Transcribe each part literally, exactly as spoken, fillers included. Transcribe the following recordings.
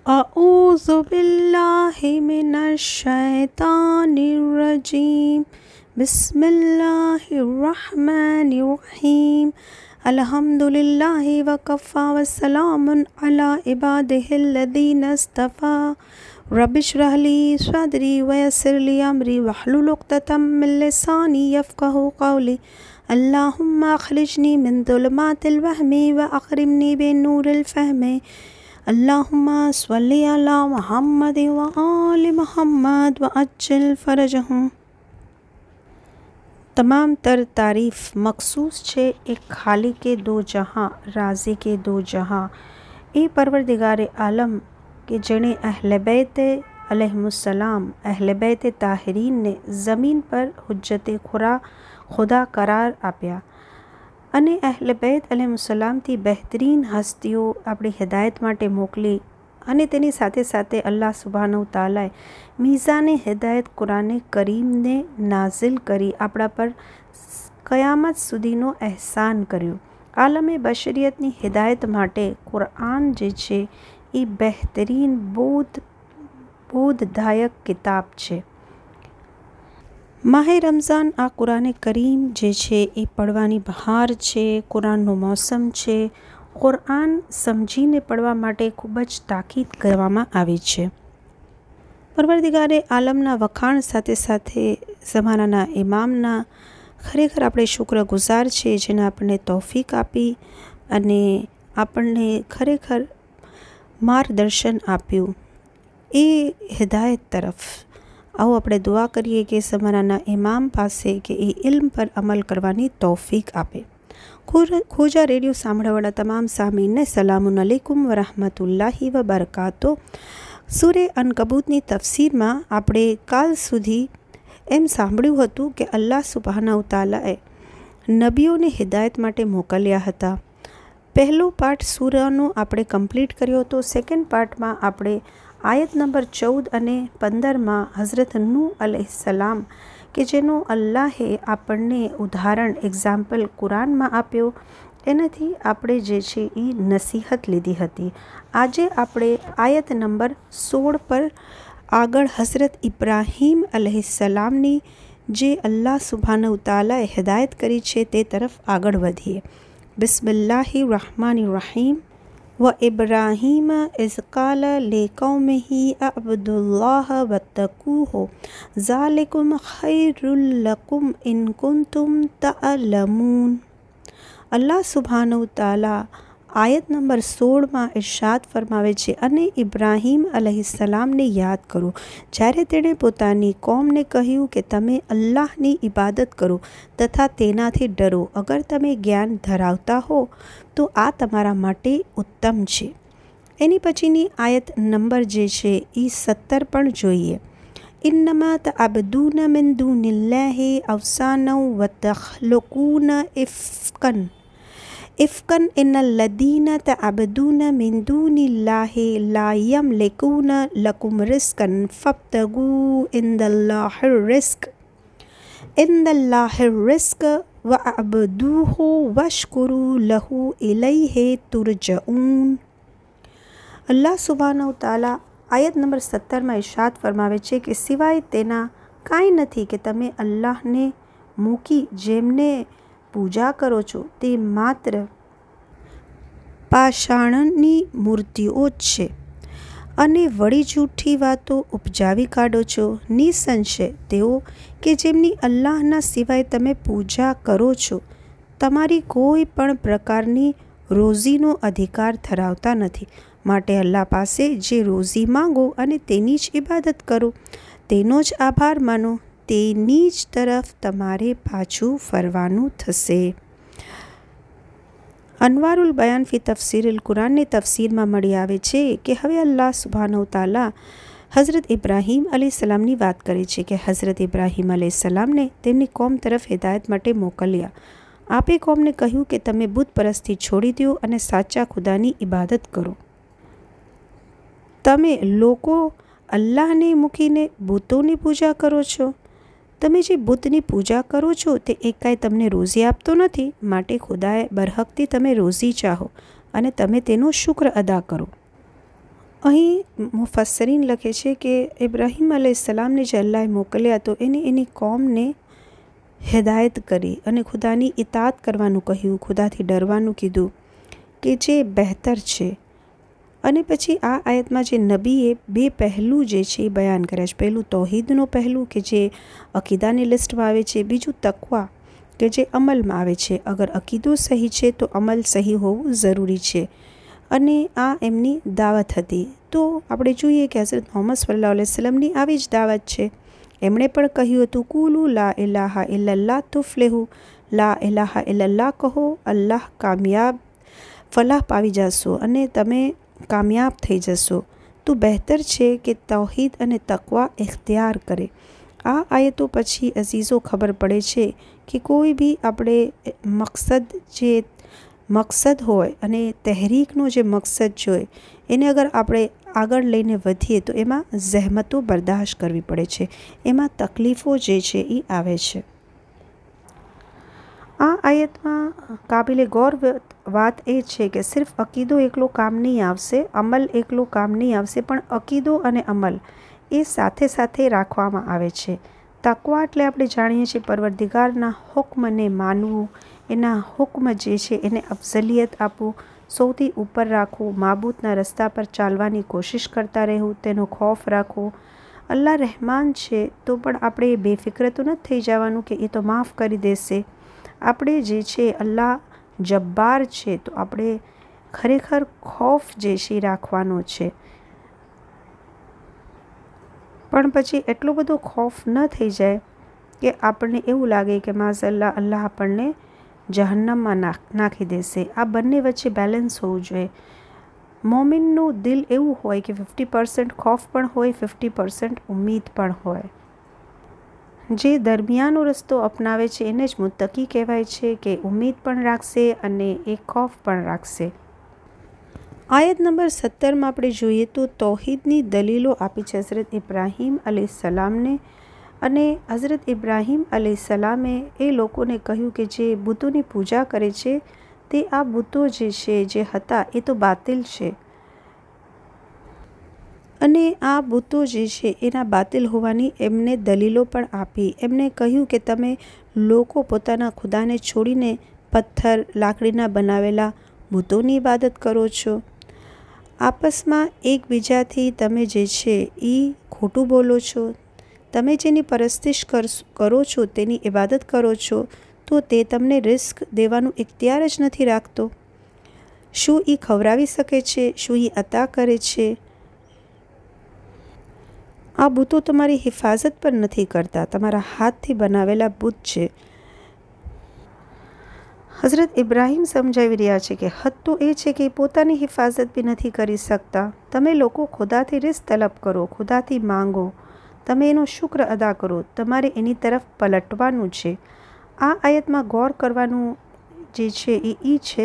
अऊज़ु बिल्लाहि मिनश शैतानिर रजीम। बिस्मिल्लाहिर रहमानिर रहीम। अल्हम्दुलिल्लाहि वकफ़ा वस्सलामुन अला इबादिहिल्लज़ीना इस्तफ़ा। रब्बिश्रह ली सदरी वयस्सिर ली अमरी वहलुल उक़दतम मिन लिसानी यफ़क़हू क़ौली। अल्लाहुम्मा अख़रिजनी मिन ज़ुलुमातिल वहमी व अक़रिमनी बिनूरिल फ़हमी। अल्लाहुम्मा स्वल्लि अला मुहम्मद व आलि मुहम्मद व अज्जिल फ़रजहुम। तमाम तर तारीफ़ मखसूस छे एक खाली के दो जहाँ, राज़ी के दो जहाँ, ए परवरदिगार आलम के जेणे अहले बैत अलैहिमुस्सलाम अहले बैत ताहिरीन ने ज़मीन पर हुज्जते खुरा खुदा करार आप्या અને અહલે બૈત અલૈહિસ્સલામથી બહેતરીન હસ્તીઓ આપણી હિદાયત માટે મોકલી અને તેની સાથે સાથે અલ્લાહ સુબ્હાનહુ તાલાએ મીઝાને હિદાયત કુરાને કરીમને નાઝિલ કરી આપણા પર કયામત સુધીનો અહેસાન કર્યો। આલમે બશરિયતની હિદાયત માટે કુરાન જે છે એ બહેતરીન બોધ બોધદાયક કિતાબ છે। માહે રમઝાન આ કુરાને કરીમ જે છે એ પડવાની બહાર છે, કુરાનનો મોસમ છે। કુરાન સમજીને પડવા માટે ખૂબ જ તાકીદ કરવામાં આવી છે। પરવરદિગારે આલમના વખાણ સાથે સાથે ઝમાનાના ઇમામના ખરેખર આપણે શુક્રગુઝાર છે જેને આપણને તૌફીક આપી અને આપણને ખરેખર માર્ગદર્શન આપ્યું એ હિદાયત તરફ। આવો આપણે દુઆ કરીએ કે ઝમાનાના ઇમામ પાસે કે એ ઇલ્મ પર અમલ કરવાની તૌફીક આપે। ખોજા રેડિયો સાંભળવાવાળા તમામ સામીનને સલામુન અલૈકુમ વરહમતુલ્લાહિ વબરકાતો। સૂરે અનકબૂતની તફસીરમાં આપણે કાલ સુધી એમ સાંભળ્યું હતું કે અલ્લાહ સુબ્હાનહુ તાલાએ નબીઓને હિદાયત માટે મોકલ્યા હતા। પહેલો પાઠ સૂરાનો આપણે કમ્પ્લીટ કર્યો હતો। સેકન્ડ પાર્ટમાં આપણે આયત નંબર ચૌદ અને પંદરમાં હઝરત નૂહ અલૈહિસ્સલામ કે જેનો અલ્લાહે આપણને ઉદાહરણ એક્ઝામ્પલ કુરાનમાં આપ્યો એનાથી આપણે જે છે એ નસીહત લીધી હતી। આજે આપણે આયત નંબર સોળ પર આગળ હઝરત ઇબ્રાહીમ અલૈહિસ્સલામની જે અલ્લાહ સુબ્હાનહુ તાલાએ હિદાયત કરી છે તે તરફ આગળ વધીએ। બિસ્મિલ્લાહિર રહમાનિર રહીમ। व इब्राहीम इज़ क़ाल लिक़ौमिही अअब्दुल्लाह वत्तक़ूहु ज़ालिकुम ख़ैरुल लकुम इन कुन्तुम तअलमून। અલ્લાહ સુબ્હાનહુ તાલા આયત નંબર સોળમાં ઇરશાદ ફરમાવે છે, અને ઇબ્રાહીમ અલૈહિસ્સલામને યાદ કરો જ્યારે તેણે પોતાની કોમને કહ્યું કે તમે અલ્લાહની ઇબાદત કરો તથા તેનાથી ડરો, અગર તમે જ્ઞાન ધરાવતા હો તો આ તમારા માટે ઉત્તમ છે। એની પછીની આયત નંબર જે છે એ સત્તર પણ જોઈએ। ઇન્નમા તઅબદૂન મિન દૂનિલ્લાહિ અવસાનૌ વતખ્લુકૂન ઇફકન ઇફકન ઇન્નલ્લઝીના તઅબદૂન મિન દૂનિલ્લાહિ લા યમલિકૂન લકુમ રિઝ્કન ફબ્તગૂ ઇન્દલ્લાહિર રિઝ્ક ઇન્દલ્લાહિર રિઝ્ક વઅબદૂહુ વશ્કુરૂ લહુ ઇલૈહિ તુરજઊન। અલ્લાહ સુબ્હાનહુ તાલા આયત નંબર સત્તરમાં ઇરશાદ ફરમાવે છે કે સિવાય તેના કાંઈ નથી કે તમે અલ્લાહને મૂકી જેમને પૂજા કરો છો તે માત્ર પાષાણની મૂર્તિઓ જ છે અને વળી જૂઠી વાતો ઉપજાવી કાઢો છો। નિસંશય તેઓ કે જેમની અલ્લાહના સિવાય તમે પૂજા કરો છો તમારી કોઈ પણ પ્રકારની રોઝીનો અધિકાર ધરાવતા નથી, માટે અલ્લાહ પાસે જે રોઝી માંગો અને તેની જ ઇબાદત કરો, તેનો જ આભાર માનો, તેની જ તરફ તમારે પાછું ફરવાનું થશે। અનવારુલ બયાન ફી તફસીરિલ કુરાનની તફસીરમાં મળી આવે છે કે હવે અલ્લાહ સુબ્હાનહુ તાલા હઝરત ઇબ્રાહીમ અલૈહિસ્સલામની વાત કરે છે કે હઝરત ઇબ્રાહીમ અલૈહિસ્સલામને તેમની કોમ તરફ હિદાયત માટે મોકલ્યા। આપે કોમને કહ્યું કે તમે બુત પરસ્તી છોડી દો અને સાચા ખુદાની ઇબાદત કરો। તમે લોકો અલ્લાહને મૂકીને બુતોની પૂજા કરો છો। તમે જે બુતની પૂજા કરો છો તે એકાઈ તમને રોઝી આપતો નથી, માટે ખુદાએ બરહકથી તમે રોઝી ચાહો અને તમે તેનો શુક્ર અદા કરો। અહીં મુફસ્સરીન લખે છે કે ઇબ્રાહીમ અલૈહિસ્સલામને જે અલ્લાહે મોકલ્યા તો એને એની કોમને હિદાયત કરી અને ખુદાની ઇતાત કરવાનું કહ્યું, ખુદાથી ડરવાનું કીધું કે જે બહેતર છે. અને પછી આ આયતમાં જે નબીએ બે પહેલું જે છે એ બયાન કર્યા છે. પહેલું તૌહીદનો પહેલું કે જે અકીદાની લિસ્ટમાં આવે છે, બીજું તકવા કે જે અમલમાં આવે છે. અગર અકીદો સહી છે તો અમલ સહી હોવું જરૂરી છે. અને આ એમની દાવત હતી. તો આપણે જોઈએ કે હઝરત મોહમ્મદ સલ્લલ્લાહુ અલૈહિ વસલ્લમની આવી જ દાવત છે. એમણે પણ કહ્યું હતું, કુલુ લા ઇલાહા ઇલ્લલ્લાહ તુફ્લિહુ, લા ઇલાહા ઇલ્લલ્લાહ કહો, અલ્લાહ કામયાબ ફલાહ પાવી જશો અને તમે કામયાબ થઈ જશો. તો બહેતર છે કે તૌહીદ અને તકવા ઇખ્તિયાર કરે. આ આયતો પછી અઝીઝો ખબર પડે છે કે કોઈ બી આપણે મકસદ જે મકસદ હોય અને તહેરીકનો જે મકસદ જોઈએ એને અગર આપણે આગળ લઈને વધીએ તો એમાં zahmato બરદાશ્ત કરવી પડે છે, એમાં તકલીફો જે છે એ આવે છે. આ આયતમાં કાબિલે ગૌર વાત એ છે કે સિર્ફ અકીદો એકલો કામ નહીં આવશે, અમલ એકલો કામ નહીં આવશે, પણ અકીદો અને અમલ એ સાથે સાથે રાખવામાં આવે છે. તકવા એટલે આપણે જાણીએ છીએ પરવરદિગારના હુક્મને માનવું, એના હુક્મ જે છે એને અફઝલિયત આપવું, સૌથી ઉપર રાખવું, માબૂદના રસ્તા પર ચાલવાની કોશિશ કરતા રહેવું, તેનો ખૌફ રાખવો. અલ્લાહ રહેમાન છે તો પણ આપણે બેફિક્ર તો નથી થઈ જવાનું કે એ તો માફ કરી દેશે. આપણે જે છે અલ્લાહ જબ્બાર છે તો આપણે ખરેખર ખૌફ જે છે રાખવાનો છે. પણ પછી એટલો બધો ખૌફ ન થઈ જાય કે આપણને એવું લાગે કે માઝલ્લા અલ્લાહ આપણને જહન્નમમાં નાખી દેશે. આ બંને વચ્ચે બેલેન્સ હોવું જોઈએ. મોમિનનું દિલ એવું હોય કે ફિફ્ટી પર્સન્ટ ખૌફ પણ હોય, ફિફ્ટી પર્સન્ટ ઉમ્મીદ પણ હોય. જે દરમિયાનો રસ્તો અપનાવે છે એને જ મુત્તકી કહેવાય છે કે ઉમ્મીદ પણ રાખશે અને એ ખૌફ પણ રાખશે. આયત નંબર સત્તરમાં આપણે જોઈએ તો તૌહીદની દલીલો આપી છે હઝરત ઇબ્રાહીમ અલૈહિસ્સલામને. અને હઝરત ઇબ્રાહીમ અલૈહિસ્સલામે એ લોકોને કહ્યું કે જે બુતોની પૂજા કરે છે તે આ બુતો જે છે જે હતા એ તો બાતિલ છે અને આ બુતો જે છે એના બાતિલ હોવાની એમને દલીલો પણ આપી. એમને કહ્યું કે તમે લોકો પોતાના ખુદાને છોડીને પથ્થર, લાકડીના બનાવેલા બુતોની ઇબાદત કરો છો. આપસમાં એકબીજાથી તમે જે છે એ ખોટું બોલો છો. તમે જેની પરસ્તિશ કરો છો, તેની ઇબાદત કરો છો તો તે તમને રિસ્ક દેવાનું ઇખ્તિયાર જ નથી રાખતો. શું એ ખવડાવી શકે છે? શું એ અતા કરે છે? આ બુતો તમારી હિફાજત પણ નથી કરતા, તમારા હાથથી બનાવેલા બુત છે. હઝરત ઇબ્રાહીમ સમજાવી રહ્યા છે કે હદ તો એ છે કે પોતાની હિફાજત બી નથી કરી શકતા. તમે લોકો ખુદાથી રિઝ્ક તલબ કરો, ખુદાથી માંગો, તમે એનો શુક્ર અદા કરો, તમારે એની તરફ પલટવાનું છે. આ આયતમાં ગૌર કરવાનું જે છે એ ઈ છે.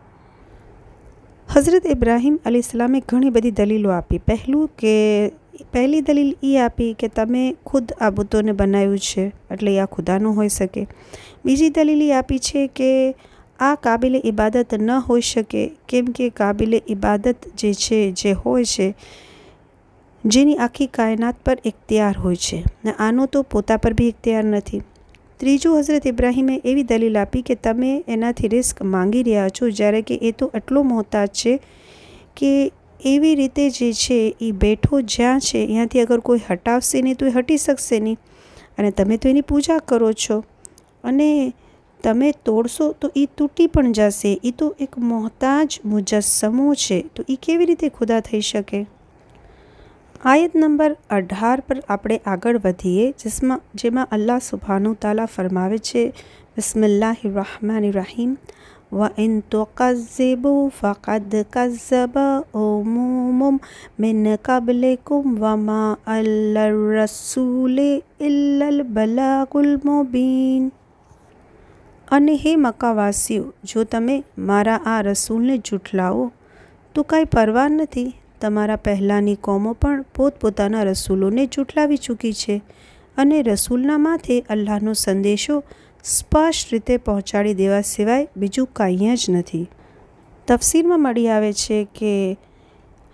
હઝરત ઇબ્રાહીમ અલૈહિસ્સલામે ઘણી બધી દલીલો આપી. પહેલું કે પહેલી દલીલ એ આપી કે તમે ખુદ આ બુતોને બનાવ્યું છે એટલે આ ખુદાનું હોઈ શકે. બીજી દલીલ એ આપી છે કે આ કાબિલે ઇબાદત ન હોઈ શકે કેમ કે કાબિલે ઇબાદત જે છે જે હોય છે જેની આખી કાયનાત પર ઇખ્તિયાર હોય છે ને આનો તો પોતા પર બી ઇખ્તિયાર નથી. ત્રીજું, હઝરત ઇબ્રાહીમે એવી દલીલ આપી કે તમે એનાથી રિસ્ક માંગી રહ્યા છો જ્યારે કે એ તો એટલો મોહતાજ છે કે એવી રીતે જે છે એ બેઠો જ્યાં છે ત્યાંથી અગર કોઈ હટાવશે નહીં તો એ હટી શકશે નહીં અને તમે તો એની પૂજા કરો છો અને તમે તોડશો તો એ તૂટી પણ જશે. એ તો એક મોહતાજ મુજસ્સમો છે તો એ કેવી રીતે ખુદા થઈ શકે? આયત નંબર અઢાર પર આપણે આગળ વધીએ જેમાં જેમાં અલ્લાહ સુબ્હાનહુ તાલા ફરમાવે છે, બિસ્મિલ્લાહિર રહમાનિર રહીમ, વ ઇન તુકઝિબુ ફકદ કઝ્ઝબ ઉમુમુમ મિન કબલિકુમ વમા અલર રસૂલિ ઇલ્લલ બલાગુલ મુબીન. અને હે મક્કાવાસીઓ, જો તમે મારા આ રસૂલને જુઠલાવો તો કાંઈ પરવા નથી, તમારા પહેલાંની કોમો પણ પોતપોતાના રસૂલોને જુઠલાવી ચૂકી છે અને રસૂલના માથે અલ્લાહનો સંદેશો સ્પષ્ટ રીતે પહોંચાડી દેવા સિવાય બીજું કાંઈ જ નથી. તફસીરમાં મળી આવે છે કે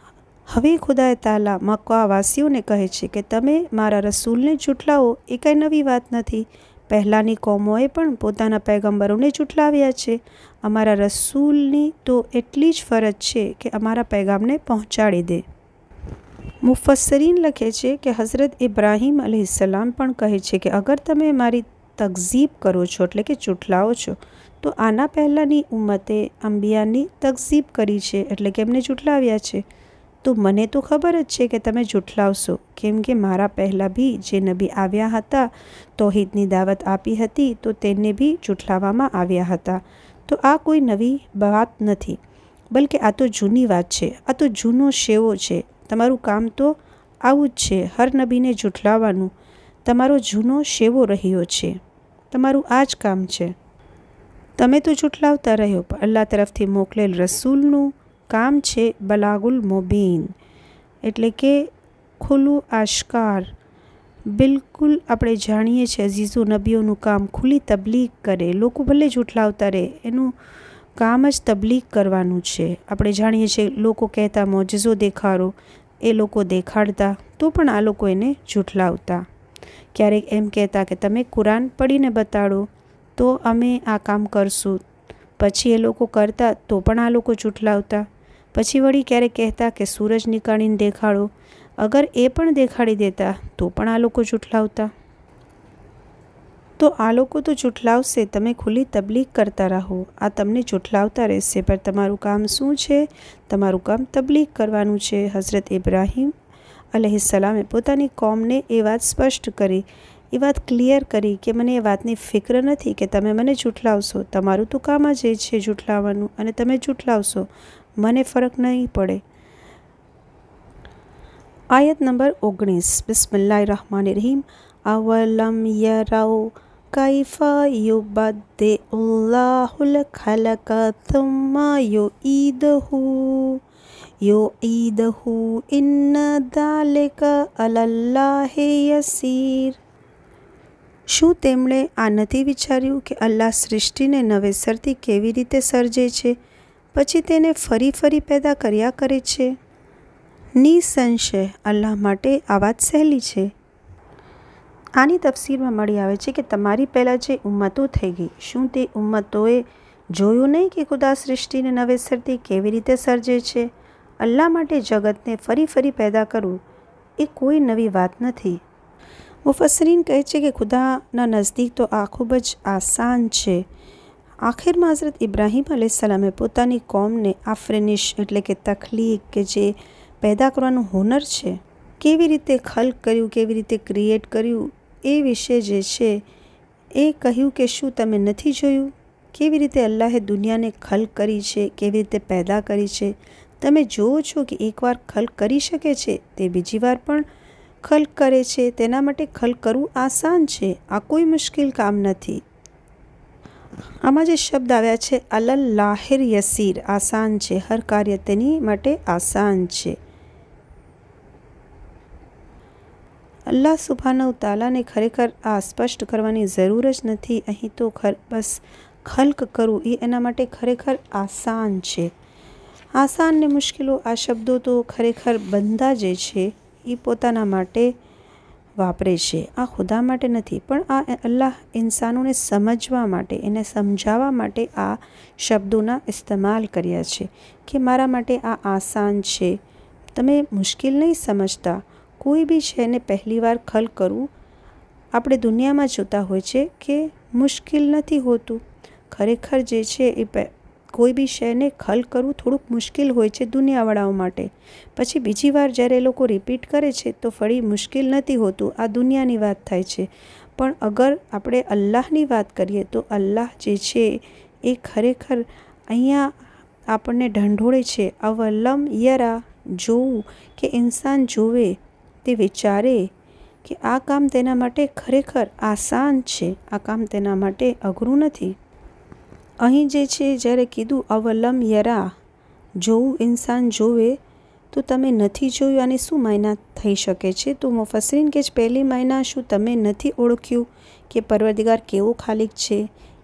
હવે ખુદાએ તાલા મક્કાવાસીઓને કહે છે કે તમે મારા રસૂલને ઝૂઠલાવો એ કંઈ નવી વાત નથી. પહેલાંની કોમોએ પણ પોતાના પૈગંબરોને ઝૂઠલાવ્યા છે. અમારા રસૂલની તો એટલી જ ફરજ છે કે અમારા પૈગામને પહોંચાડી દે. મુફસ્સરીન લખે છે કે હઝરત ઇબ્રાહીમ અલૈહિસ્સલામ પણ કહે છે કે અગર તમે મારી તકઝીબ કરો છો એટલે કે ઝૂઠલાવો છો તો આના પહેલાંની ઉમ્મતે અંબિયાની તકઝીબ કરી છે એટલે કે એમને ઝૂઠલાવ્યા છે. તો મને તો ખબર જ છે કે તમે ઝૂઠલાવશો, કેમ કે મારા પહેલાં બી જે નબી આવ્યા હતા તૌહીદની દાવત આપી હતી તો તેને બી ઝૂઠલાવવામાં આવ્યા હતા. તો આ કોઈ નવી વાત નથી, બલકે આ તો જૂની વાત છે. આ તો જૂનો શેવો છે. તમારું કામ તો આવું જ છે, હર નબીને ઝૂઠલાવવાનું. તમારો જૂનો શેવો રહ્યો છે, તમારું આ જ કામ છે. તમે તો ઝૂઠલાવતા રહ્યો, પણ અલ્લાહ તરફથી મોકલેલ રસૂલનું કામ છે બલાગુલ મુબીન, એટલે કે ખુલ્લું આશ્કાર. બિલકુલ આપણે જાણીએ છીએ અઝીઝો નબીઓનું કામ ખુલ્લી તબલીગ કરે. લોકો ભલે ઝૂઠલાવતા રહે, એનું કામ જ તબલીગ કરવાનું છે. આપણે જાણીએ છીએ લોકો કહેતા મોજઝો દેખાડો, એ લોકો દેખાડતા તો પણ આ લોકો એને ઝૂઠલાવતા. ક્યારેક એમ કહેતા કે તમે કુરાન પઢીને બતાડો તો અમે આ કામ કરશું, પછી એ લોકો કરતા તો પણ આ લોકો ઝૂઠલાવતા. પછી વળી ક્યારેક કહેતા કે સૂરજ નીકાળીને દેખાડો, અગર એ પણ દેખાડી દેતા તો પણ આ લોકો ઝૂઠલાવતા. તો આ લોકો તો ઝૂઠલાવશે, તમે ખુલ્લી તબલીગ કરતા રહો, આ તમને ઝૂઠલાવતા રહેશે, પણ તમારું કામ શું છે? તમારું કામ તબલીગ કરવાનું છે. હઝરત ઇબ્રાહીમ અલૈહિસ્સલામે પોતાની કોમને એ વાત સ્પષ્ટ કરી, એ વાત ક્લિયર કરી કે મને એ વાતની ફિક્ર નથી કે તમે મને ઝૂઠલાવશો. તમારું તો કામ જ એ છે ઝૂઠલાવવાનું, અને તમે ઝૂઠલાવશો, મને ફરક નહીં પડે. આયત નંબર ઓગણીસ. બિસ્મિલ્લાહિર રહમાનિર રહીમ. અવલમ યરૌ કૈફા યુબદ્દિઉલ્લાહુલ ખલક થુમ્મા યુઈદહુ યુઈદહુ ઇન્ન ઝાલિકા અલલ્લાહિ યસીર. શું તેમણે આ નથી વિચાર્યું કે અલ્લાહ સૃષ્ટિને નવેસરથી કેવી રીતે સર્જે છે, પછી તેને ફરી ફરી પેદા કર્યા કરે છે? નિસંશય અલ્લાહ માટે આ વાત સહેલી છે. આની તફસીરમાં મળી આવે છે કે તમારી પહેલાં જે ઉમ્મતો થઈ ગઈ, શું તે ઉમ્મતોએ જોયું નહીં કે ખુદા સૃષ્ટિને નવેસરથી કેવી રીતે સર્જે છે? અલ્લાહ માટે જગતને ફરી ફરી પેદા કરવું એ કોઈ નવી વાત નથી. મુફસ્સરીન કહે છે કે ખુદાના નઝદીક તો આ ખૂબ જ આસાન છે. આખિરમાં હઝરત ઇબ્રાહીમ અલૈહિસ્સલામે પોતાની કોમને આફ્રિનિશ એટલે કે તખલીક કે જે પેદા કરવાનું હુનર છે, કેવી રીતે ખલ્ક કર્યું, કેવી રીતે ક્રિએટ કર્યું, એ વિશે જે છે એ કહ્યું કે શું તમે નથી જોયું કેવી રીતે અલ્લાહે દુનિયાને ખલ્ક કરી છે, કેવી રીતે પેદા કરી છે? તમે જુઓ છો કે એકવાર ખલ્ક કરી શકે છે તે બીજી વાર પણ ખલ્ક કરે છે. તેના માટે ખલ્ક કરવું આસાન છે, આ કોઈ મુશ્કેલ કામ નથી. આમાં જે શબ્દ આવ્યા છે અલલ્લાહિર યસીર, આસાન છે, હર કાર્ય તેની માટે આસાન છે. અલ્લાહ સુબ્હાનહુ તાલાને ખરેખર આ સ્પષ્ટ કરવાની જરૂર જ નથી. અહીં તો ખર બસ ખલ્ક કરવું એ એના માટે ખરેખર આસાન છે. આસાન ને મુશ્કેલો આ શબ્દો તો ખરેખર બંદા જે છે એ પોતાના માટે વાપરે છે, આ ખુદા માટે નથી. પણ આ અલ્લાહ ઇન્સાનોને સમજવા માટે, એને સમજાવવા માટે આ શબ્દોના ઇસ્તેમાલ કર્યા છે કે મારા માટે આ આસાન છે, તમે મુશ્કેલ નહીં સમજતા. કોઈ બી શયને પહેલીવાર ખલ્ક કરવું આપણે દુનિયામાં જોતા હોય છે કે મુશ્કેલ નથી હોતું. ખરેખર જે છે એ કોઈ બી શયને ખલ્ક કરવું થોડુંક મુશ્કેલ હોય છે દુનિયાવાળાઓ માટે. પછી બીજી વાર જ્યારે એ લોકો રિપીટ કરે છે તો ફરી મુશ્કેલ નથી હોતું. આ દુનિયાની વાત થાય છે. પણ અગર આપણે અલ્લાહની વાત કરીએ તો અલ્લાહ જે છે એ ખરેખર અહીંયા આપણને ઢંઢોળે છે. અવલમ યરા, જોવું કે ઇન્સાન જોવે, તે વિચારે કે આ કામ તેના માટે ખરેખર આસાન છે, આ કામ તેના માટે અઘરું નથી. અહીં જે છે જ્યારે કીધું અવલમ યરા, જોવું ઇન્સાન જોવે, તો તમે નથી જોયું આની શું માયના થઈ શકે છે? તો મુફસ્સરીન કે પહેલી માયના શું તમે નથી ઓળખ્યું કે પરવરદિગાર કેવો ખાલિક છે?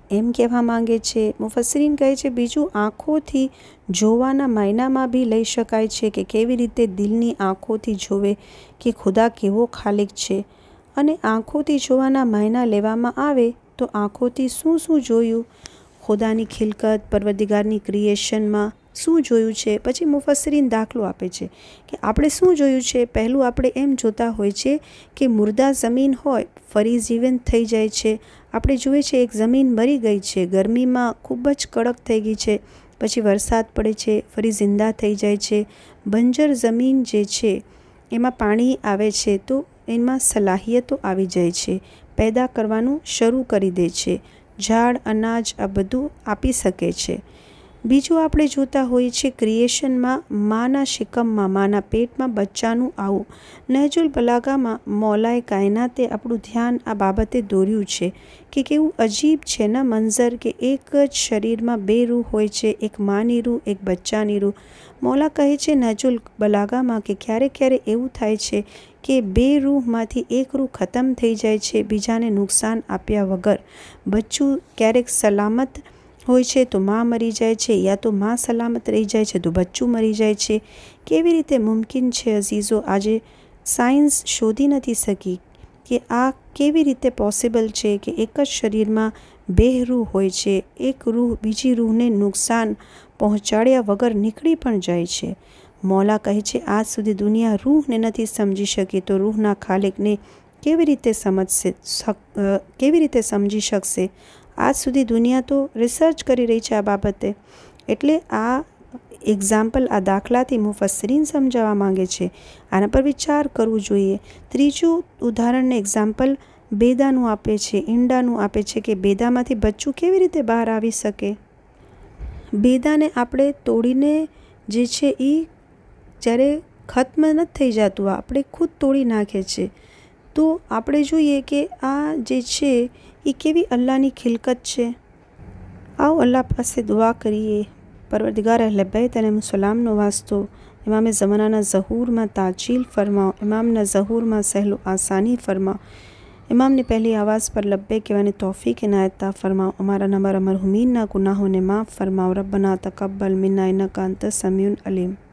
એમ કહેવા માંગે છે. મુફસ્સીરીન કહે છે બીજું આંખોથી જોવાના માયનામાં બી લઈ શકાય છે કે કેવી રીતે દિલની આંખોથી જોવે કે ખુદા કેવો ખાલિક છે. અને આંખોથી જોવાના માયના લેવામાં આવે તો આંખોથી શું શું જોયું, ખુદાની ખિલકત, પરવરદિગારની ક્રિએશનમાં શું જોયું છે. પછી મુફસ્સીરીન દાખલો આપે છે કે આપણે શું જોયું છે. પહેલું આપણે એમ જોતા હોય છે કે મુર્દા જમીન હોય ફરી જીવંત થઈ જાય છે. આપણે જોઈએ છે એક જમીન મરી ગઈ છે, ગરમીમાં ખૂબ જ કડક થઈ ગઈ છે, પછી વરસાદ પડે છે, ફરી જિંદા થઈ જાય છે. બંજર જમીન જે છે એમાં પાણી આવે છે તો એમાં સલાહિયતો આવી જાય છે, પેદા કરવાનું શરૂ કરી દે છે, ઝાડ અનાજ આ બધું આપી શકે છે. બીજું આપણે જોતા હોઈએ છીએ ક્રિએશનમાં માના શિકમમાં, માના પેટમાં બચ્ચાનું આવું. નહજુલ બલાગામાં મૌલાએ કાયનાતે આપણું ધ્યાન આ બાબતે દોર્યું છે કે કેવું અજીબ છે ને મંઝર કે એક જ શરીરમાં બે રૂહ હોય છે, એક માની રૂહ, એક બચ્ચાની રૂહ. મૌલા કહે છે નહજુલ બલાગામાં કે ક્યારેક ક્યારેક એવું થાય છે કે બે રૂહમાંથી એક રૂહ ખતમ થઈ જાય છે બીજાને નુકસાન આપ્યા વગર. બચ્ચું ક્યારેક સલામત હોય છે તો માં મરી જાય છે, યા તો માં સલામત રહી જાય છે તો બચ્ચું મરી જાય છે. કેવી રીતે મુમકિન છે અઝીઝો, આજે સાયન્સ શોધી નથી શકી કે આ કેવી રીતે પોસિબલ છે કે એક જ શરીરમાં બે રૂહ હોય છે, એક રૂહ બીજી રૂહને નુકસાન પહોંચાડ્યા વગર નીકળી પણ જાય છે. મૌલા કહે છે આજ સુધી દુનિયા રૂહને નથી સમજી શકી તો રૂહના ખાલિકને કેવી રીતે સમજશે, કેવી રીતે સમજી શકશે. આજ સુધી દુનિયા તો રિસર્ચ કરી રહી છે આ બાબતે. એટલે આ એક્ઝામ્પલ, આ દાખલાથી મુફસ્સીરીન સમજાવવા માંગે છે આના પર વિચાર કરવું જોઈએ. ત્રીજું ઉદાહરણને એક્ઝામ્પલ બેદાનું આપે છે, ઈંડાનું આપે છે કે બેદામાંથી બચ્ચું કેવી રીતે બહાર આવી શકે. બેદાને આપણે તોડીને જે છે એ જ્યારે ખત્મ નથી થઈ જતું, આપણે ખુદ તોડી નાખે છે. તો આપણે જોઈએ કે આ જે છે એ કેવી અલ્લાહની ખિલકત છે. આવો અલ્લાહ પાસે દુઆ કરીએ. પરવરદિગાર અહલે બૈત અલૈહિસ્સલામનો વાસ્તો, ઇમામે ઝમાનાના ઝહૂરમાં તાજીલ ફરમાઓ, ઇમામના ઝહૂરમાં સહેલો આસાની ફરમાઓ, ઇમામની પહેલી આવાज़ પર લબ્બૈક કહેવાની તૌફીક ઇનાયત ફરમાઓ, અમારા નંબર મરહૂમીનના ગુનાહોને માफ़ ફરમાઓ. રબ્બના તक़બ્બલ મિન્ના ઇન્નકા અંતસ સમીઉલ અલીમ.